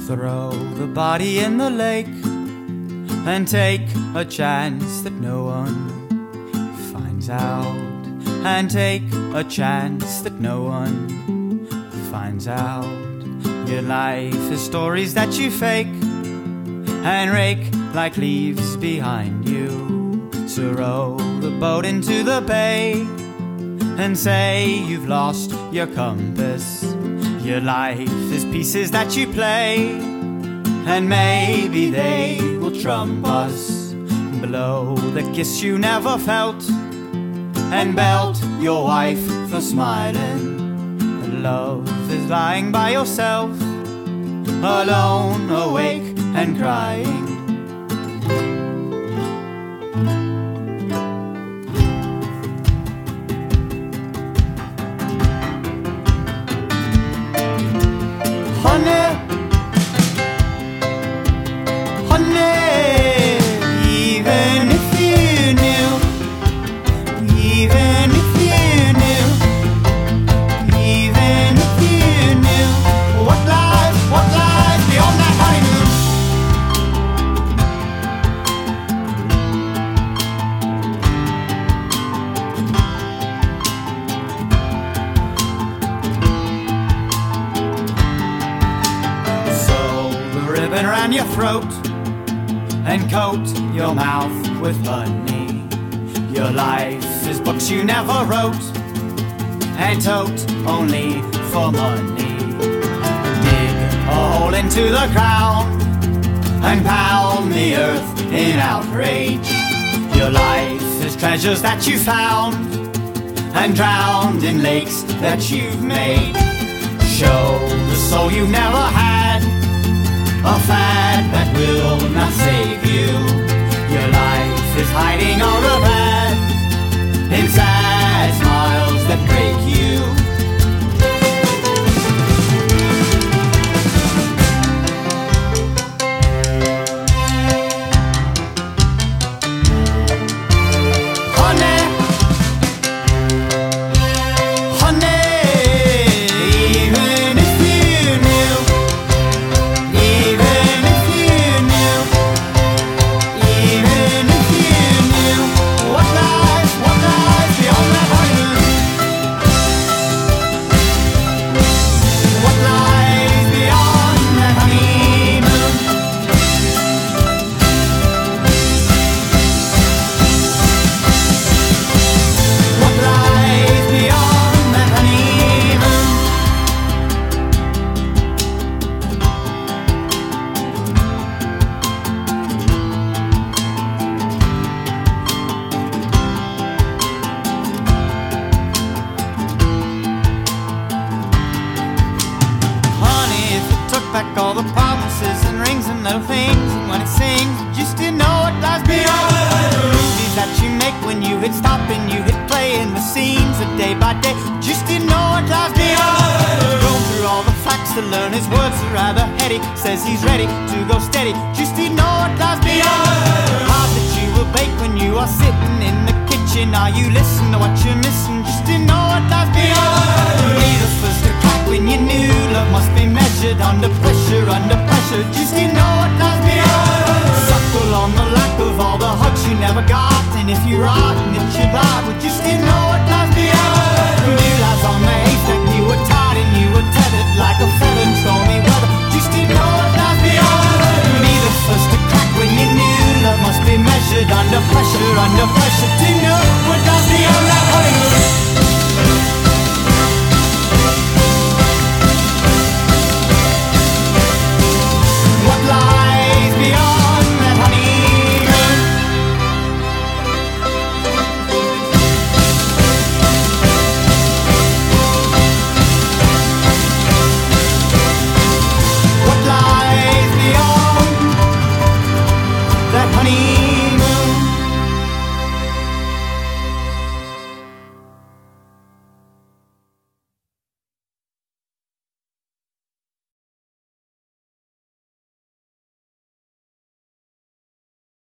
Throw the body in the lake and take a chance that no one finds out. And take a chance that no one finds out. Your life is stories that you fake and rake like leaves behind you. So row the boat into the bay and say you've lost your compass. Your life is pieces that you play, and maybe they will trump us. Blow the kiss you never felt and belt your wife for smiling. Love is lying by yourself, alone, awake and crying. Around your throat and coat your mouth with honey. Your life is books you never wrote and tote only for money. Dig a hole into the ground and pound the earth in outrage. Your life is treasures that you found and drowned in lakes that you've made. Show the soul you never had, a fad that will not save you. Your life is hiding all the bad in sad smiles that break you. Honey, honey, even if you knew, back all the promises and rings and little things, and when it sings, you still know what lies beyond. The movies that you make when you hit stop and you hit play in the scenes of day by day, you still know what lies beyond. Going through all the facts to learn his words are rather heady. Says he's ready to go steady, you still know what lies beyond. The heart that you will bake when you are sitting in the kitchen. Are you listening to what